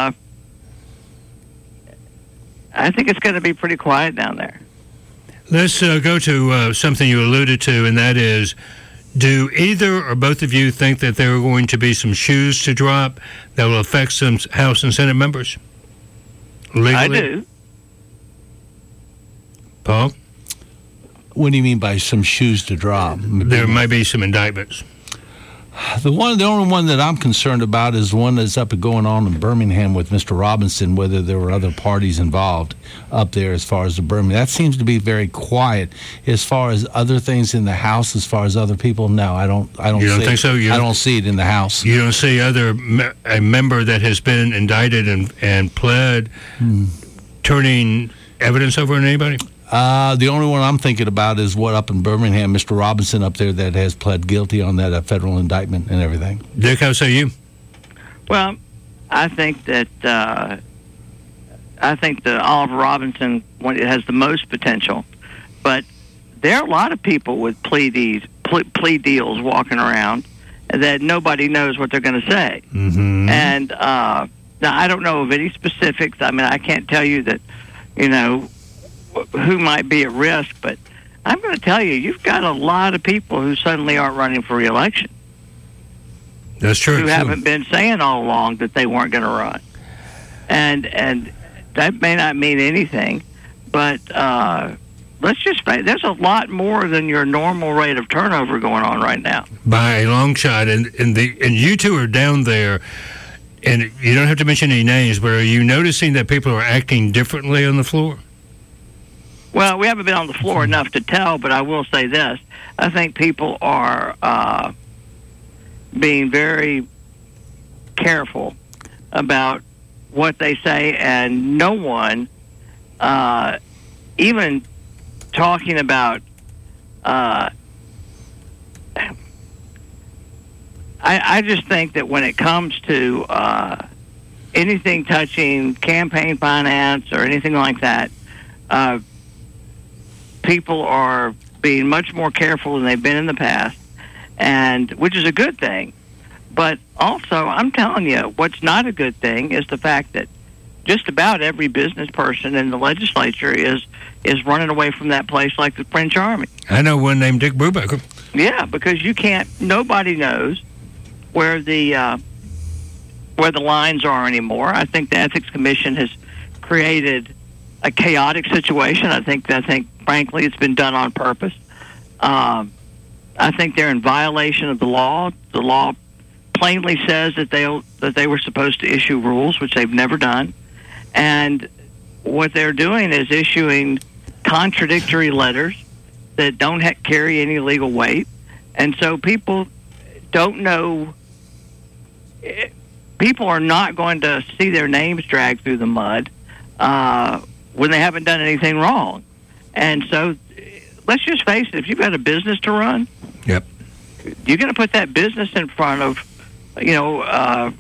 it's going to be pretty quiet down there. Let's go to something you alluded to, and that is, do either or both of you think that there are going to be some shoes to drop that will affect some House and Senate members? Legally? I do. Paul? What do you mean by some shoes to drop? There might be some indictments. The only one that I'm concerned about is the one that's up and going on in Birmingham with Mr. Robinson, whether there were other parties involved up there as far as the Birmingham. That seems to be very quiet. As far as other things in the House, as far as other people, no, I don't. You don't think so? I don't see it in the House. You don't see a member that has been indicted and pled turning evidence over on anybody? The only one I'm thinking about is what up in Birmingham, Mr. Robinson up there that has pled guilty on that federal indictment and everything. Dick, how say you? Well, I think that Oliver Robinson has the most potential, but there are a lot of people with plea deals walking around that nobody knows what they're going to say. Mm-hmm. And now I don't know of any specifics. I mean, I can't tell you that, who might be at risk, but I'm going to tell you, you've got a lot of people who suddenly aren't running for re-election. That's true. Who haven't been saying all along that they weren't going to run. And that may not mean anything, but let's just say there's a lot more than your normal rate of turnover going on right now. By a long shot. And you two are down there, and you don't have to mention any names, but are you noticing that people are acting differently on the floor? Well, we haven't been on the floor enough to tell, but I will say this. I think people are being very careful about what they say, and no one, even talking about, I just think that when it comes to anything touching campaign finance or anything like that, people are being much more careful than they've been in the past, and which is a good thing. But also, I'm telling you, what's not a good thing is the fact that just about every business person in the legislature is running away from that place like the French Army. I know one named Dick Brubaker. Yeah, because nobody knows where the lines are anymore. I think the Ethics Commission has created a chaotic situation. I think frankly it's been done on purpose. I think they're in violation of the law. The law plainly says that they were supposed to issue rules, which they've never done. And what they're doing is issuing contradictory letters that don't carry any legal weight. And so people don't know. People are not going to see their names dragged through the mud when they haven't done anything wrong. And so let's just face it, if you've got a business to run, yep, you're going to put that business in front of, a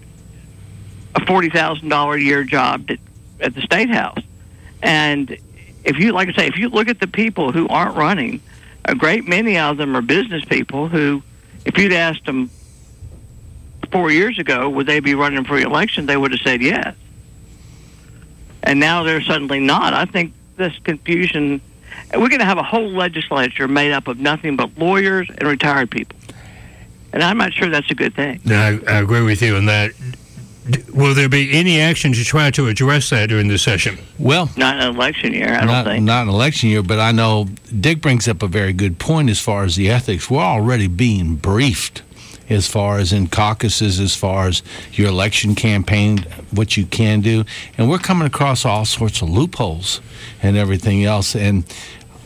$40,000 a year job at the State House. And if you look at the people who aren't running, a great many of them are business people who, if you'd asked them 4 years ago, would they be running for election, they would have said yes. And now they're suddenly not. I think this confusion, we're going to have a whole legislature made up of nothing but lawyers and retired people. And I'm not sure that's a good thing. No, I agree with you on that. Will there be any action to try to address that during the session? Well, not in an election year, I don't think. Not an election year, but I know Dick brings up a very good point as far as the ethics. We're already being briefed as far as in caucuses, as far as your election campaign, what you can do. And we're coming across all sorts of loopholes and everything else. And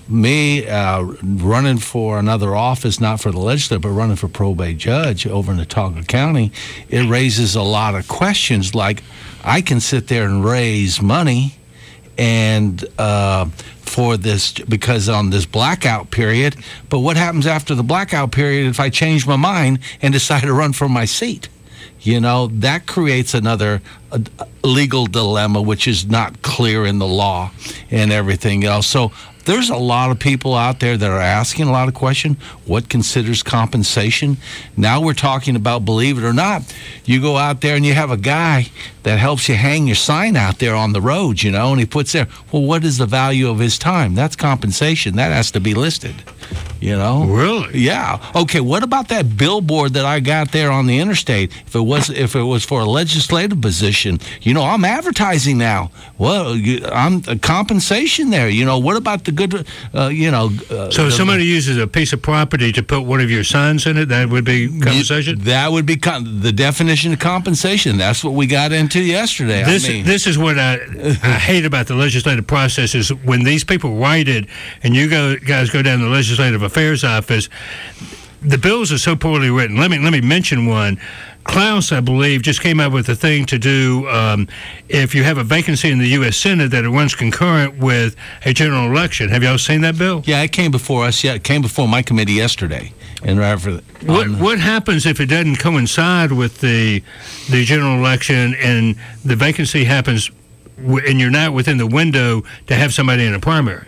me running for another office, not for the legislature, but running for probate judge over in Autauga County, it raises a lot of questions. Like, I can sit there and raise money and for this, because on this blackout period, but what happens after the blackout period if I change my mind and decide to run for my seat? That creates another legal dilemma, which is not clear in the law and everything else. So there's a lot of people out there that are asking a lot of questions. What considers compensation? Now we're talking about, believe it or not, you go out there and you have a guy that helps you hang your sign out there on the road, and he puts there, well, what is the value of his time? That's compensation. That has to be listed. Really? Yeah. Okay. What about that billboard that I got there on the interstate? If it was for a legislative position, I'm advertising now. Well, I'm compensation there. What about the good? So if somebody uses a piece of property to put one of your signs in it, that would be compensation. That would be the definition of compensation. That's what we got into yesterday. This is what I hate about the legislative process is when these people write it and you guys go down to the legislative affairs office. The bills are so poorly written. Let me mention one. Klaus, I believe, just came up with a thing to do if you have a vacancy in the U.S. Senate that it runs concurrent with a general election. Have y'all seen that bill? Yeah, it came before us. Yeah, it came before my committee yesterday. And what happens if it doesn't coincide with the general election and the vacancy happens and you're not within the window to have somebody in a primary?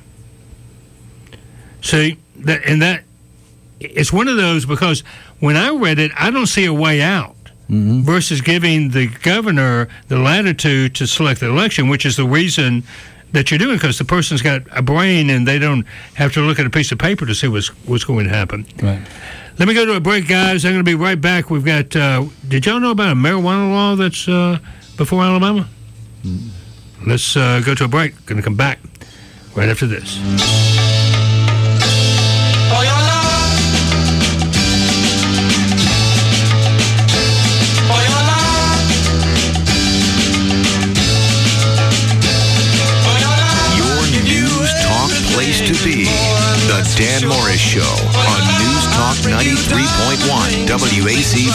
See, that it's one of those, because when I read it, I don't see a way out versus giving the governor the latitude to select the election, which is the reason that you're doing, because the person's got a brain and they don't have to look at a piece of paper to see what's going to happen. Right. Let me go to a break, guys. I'm going to be right back. We've got, did y'all know about a marijuana law that's before Alabama? Let's go to a break. Going to come back right after this. To be the Dan Morris Show on News Talk 93.1 WACV.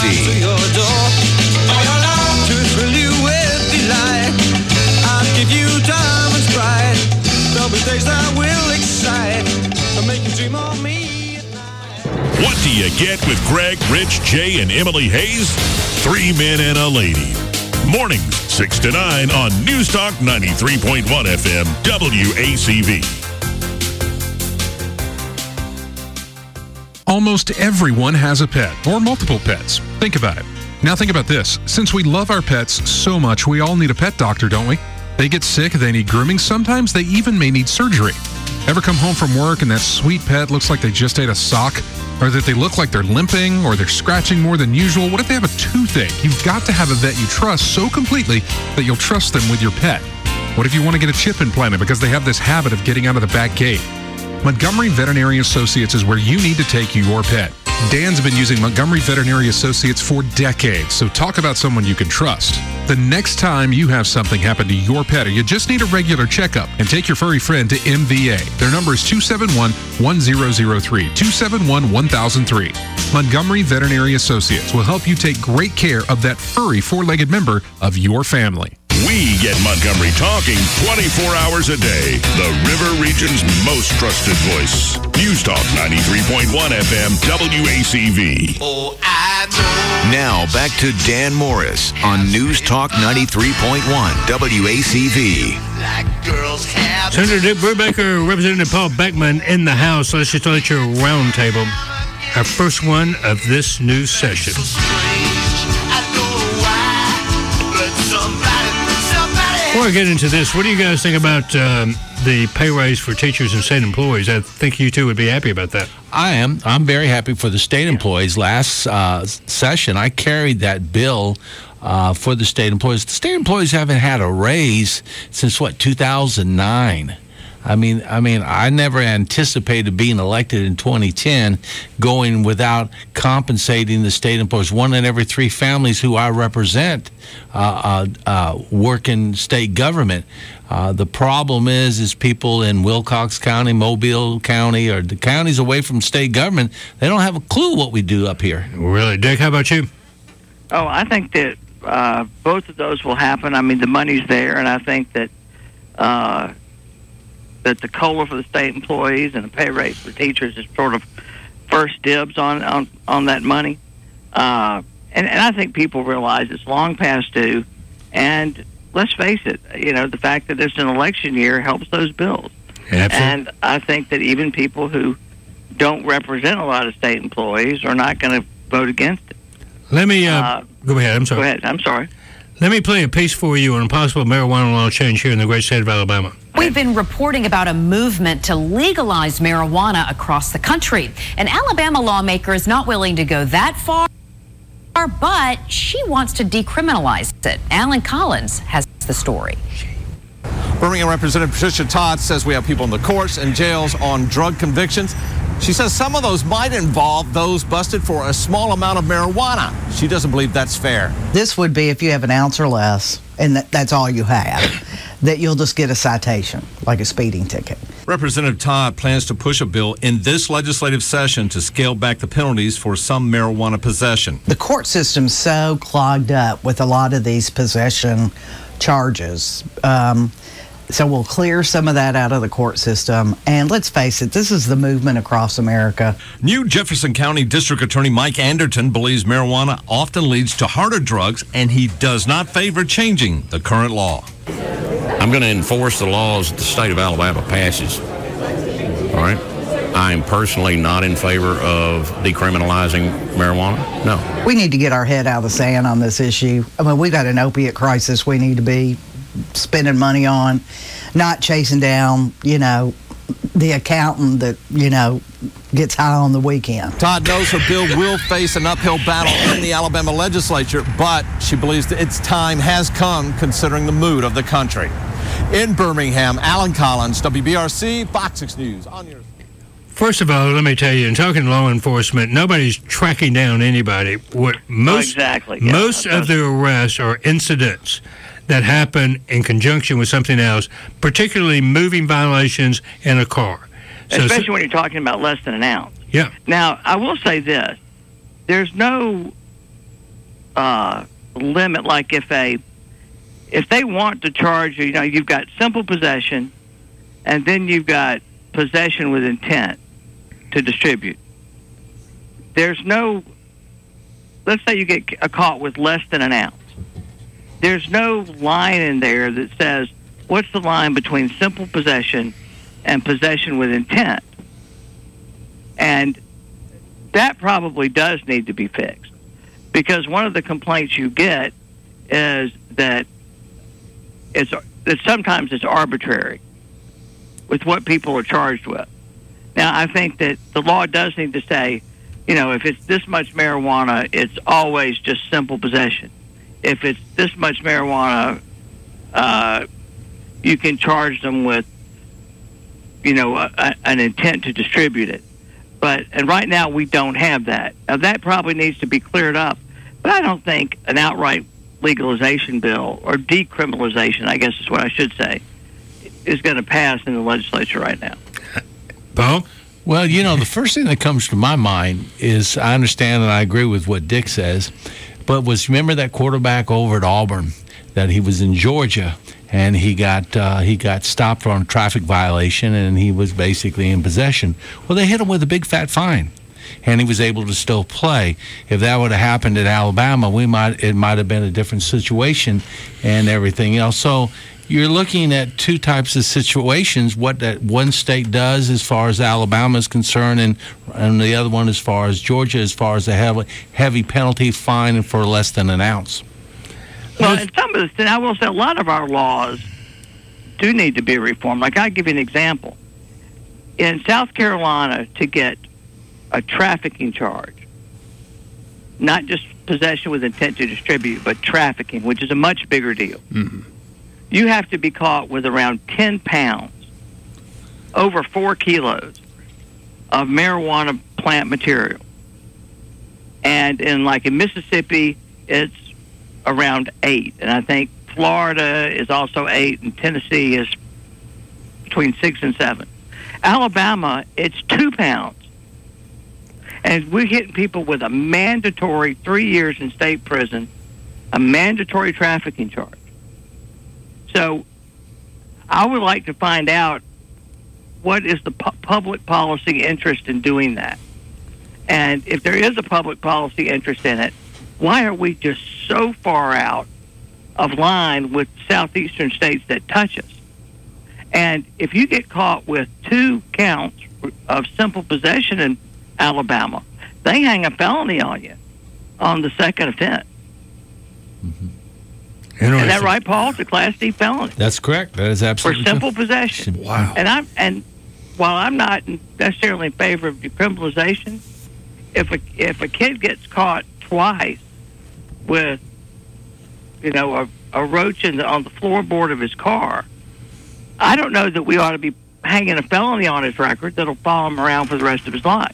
I'll give you diamonds bright, there'll be days that will excite, to make you dream of me at night. What do you get with Greg, Rich, Jay, and Emily Hayes? 3 men and a lady. Mornings, 6 to 9 on News Talk 93.1 FM WACV. Almost everyone has a pet, or multiple pets. Think about it. Now think about this. Since we love our pets so much, we all need a pet doctor, don't we? They get sick, they need grooming, sometimes they even may need surgery. Ever come home from work and that sweet pet looks like they just ate a sock? Or that they look like they're limping, or they're scratching more than usual? What if they have a toothache? You've got to have a vet you trust so completely that you'll trust them with your pet. What if you want to get a chip implanted because they have this habit of getting out of the back gate? Montgomery Veterinary Associates is where you need to take your pet. Dan's been using Montgomery Veterinary Associates for decades, so talk about someone you can trust. The next time you have something happen to your pet or you just need a regular checkup, and take your furry friend to MVA. Their number is 271-1003, 271-1003. Montgomery Veterinary Associates will help you take great care of that furry four-legged member of your family. We get Montgomery talking 24 hours a day. The River Region's most trusted voice. News Talk 93.1 FM WACV. Oh, I know. Now back to Dan Morris on News Talk 93.1 WACV. Senator Dick Brubaker, Representative Paul Beckman in the House. Legislature Roundtable. Our first one of this new session. Before I get into this, what do you guys think about the pay raise for teachers and state employees? I think you two would be happy about that. I am. I'm very happy for the state employees. Last session, I carried that bill for the state employees. The state employees haven't had a raise since, 2009. I mean, I never anticipated being elected in 2010 going without compensating the state employees. 1 in every 3 families who I represent work in state government. The problem is people in Wilcox County, Mobile County, or the counties away from state government, they don't have a clue what we do up here. Really? Dick, how about you? Oh, I think that both of those will happen. I mean, the money's there, and I think that that the COLA for the state employees and the pay raise for teachers is sort of first dibs on that money. And I think people realize it's long past due. And let's face it, the fact that it's an election year helps those bills. Absolutely. And I think that even people who don't represent a lot of state employees are not going to vote against it. Let me go ahead. I'm sorry. Go ahead. I'm sorry. Let me play a piece for you on a possible marijuana law change here in the great state of Alabama. We've been reporting about a movement to legalize marijuana across the country. An Alabama lawmaker is not willing to go that far, but she wants to decriminalize it. Alan Collins has the story. Birmingham Representative Patricia Todd says we have people in the courts and jails on drug convictions. She says some of those might involve those busted for a small amount of marijuana. She doesn't believe that's fair. This would be if you have an ounce or less, and that's all you have, that you'll just get a citation, like a speeding ticket. Representative Todd plans to push a bill in this legislative session to scale back the penalties for some marijuana possession. The court system's so clogged up with a lot of these possession charges. So we'll clear some of that out of the court system. And let's face it, this is the movement across America. New Jefferson County District Attorney Mike Anderton believes marijuana often leads to harder drugs, and he does not favor changing the current law. I'm going to enforce the laws the state of Alabama passes. All right? I am personally not in favor of decriminalizing marijuana. No. We need to get our head out of the sand on this issue. I mean, we've got an opiate crisis we need to be spending money on, not chasing down, the accountant that, gets high on the weekend. Todd knows her bill will face an uphill battle in the Alabama legislature, but she believes that its time has come considering the mood of the country. In Birmingham, Alan Collins, WBRC, Fox 6 News. On your... First of all, let me tell you, in talking to law enforcement, nobody's tracking down anybody. Most of the arrests are incidents that happen in conjunction with something else, particularly moving violations in a car. Especially when you're talking about less than an ounce. Yeah. Now, I will say this. There's no limit, like if they want to charge you, you've got simple possession, and then you've got possession with intent to distribute. There's no, let's say you get caught with less than an ounce. There's no line in there that says, what's the line between simple possession and possession with intent? And that probably does need to be fixed. Because one of the complaints you get is that sometimes it's arbitrary with what people are charged with. Now, I think that the law does need to say, if it's this much marijuana, it's always just simple possession. If it's this much marijuana, you can charge them with, an intent to distribute it. And right now we don't have that. Now that probably needs to be cleared up. But I don't think an outright legalization bill, or decriminalization, I guess is what I should say, is going to pass in the legislature right now. Paul? Well, the first thing that comes to my mind is, I understand and I agree with what Dick says, but remember that quarterback over at Auburn, that he was in Georgia, and he got stopped for a traffic violation, and he was basically in possession. Well, they hit him with a big fat fine, and he was able to still play. If that would have happened at Alabama, it might have been a different situation and everything else. So you're looking at two types of situations, what that one state does as far as Alabama is concerned, and the other one as far as Georgia, as far as a heavy penalty fine for less than an ounce. Well, and some of I will say a lot of our laws do need to be reformed. Like, I'll give you an example. In South Carolina, to get a trafficking charge, not just possession with intent to distribute, but trafficking, which is a much bigger deal. Mm-hmm. You have to be caught with around 10 pounds over 4 kilos of marijuana plant material. And in Mississippi, it's around 8. And I think Florida is also 8, and Tennessee is between 6 and 7. Alabama, it's 2 pounds. And we're hitting people with a mandatory 3 years in state prison, a mandatory trafficking charge. So I would like to find out what is the public policy interest in doing that. And if there is a public policy interest in it, why are we just so far out of line with southeastern states that touch us? And if you get caught with 2 counts of simple possession in Alabama, they hang a felony on you on the second offense. Is that right, Paul? It's a Class D felony. That's correct. That is absolutely for simple possession. Wow. And while I'm not necessarily in favor of decriminalization, if a kid gets caught twice with, a roach on the floorboard of his car, I don't know that we ought to be hanging a felony on his record that'll follow him around for the rest of his life.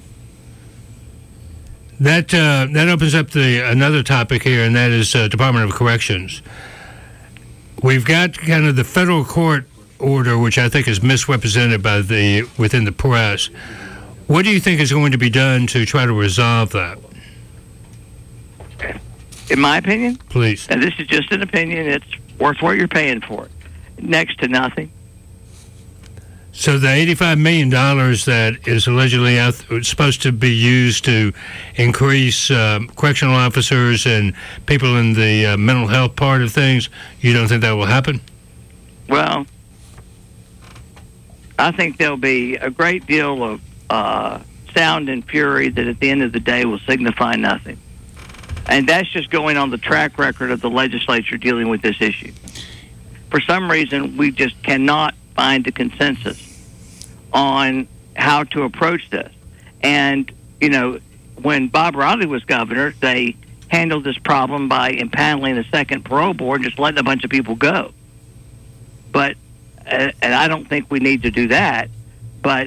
That opens up another topic here, and that is Department of Corrections. We've got kind of the federal court order, which I think is misrepresented within the press. What do you think is going to be done to try to resolve that? In my opinion? Please. And this is just an opinion. It's worth what you're paying for it. Next to nothing. So the $85 million that is allegedly supposed to be used to increase correctional officers and people in the mental health part of things, you don't think that will happen? Well, I think there'll be a great deal of sound and fury that at the end of the day will signify nothing. And that's just going on the track record of the legislature dealing with this issue. For some reason, we just cannot find a consensus on how to approach this. And, when Bob Riley was governor, they handled this problem by impaneling the second parole board, just letting a bunch of people go. But, and I don't think we need to do that. But,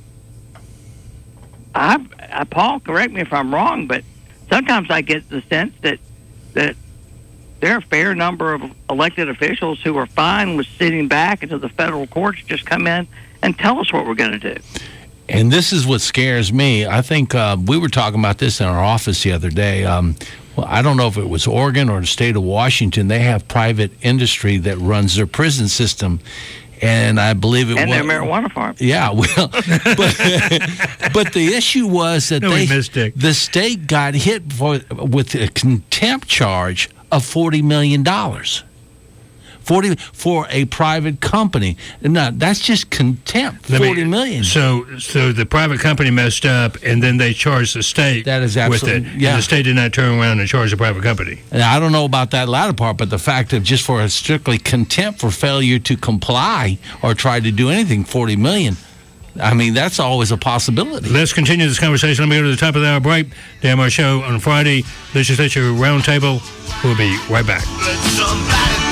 Paul, correct me if I'm wrong, but sometimes I get the sense that there are a fair number of elected officials who are fine with sitting back until the federal courts just come in and tell us what we're going to do. And this is what scares me. I think we were talking about this in our office the other day. Well, I don't know if it was Oregon or the state of Washington. They have private industry that runs their prison system. And I believe it was... And their marijuana farm. Yeah, well, but the issue was that the state got hit with a contempt charge of $40 million. For a private company. Now, that's just contempt, $40 million. So the private company messed up, and then they charged the state that is absolutely, with it. Yeah. And the state did not turn around and charge the private company. And I don't know about that latter part, but the fact of just for a strictly contempt for failure to comply or try to do anything, $40 million, I mean, that's always a possibility. Let's continue this conversation. Let me go to the top of the hour break. Dan Moore Show on Friday. Legislature Roundtable. We'll be right back.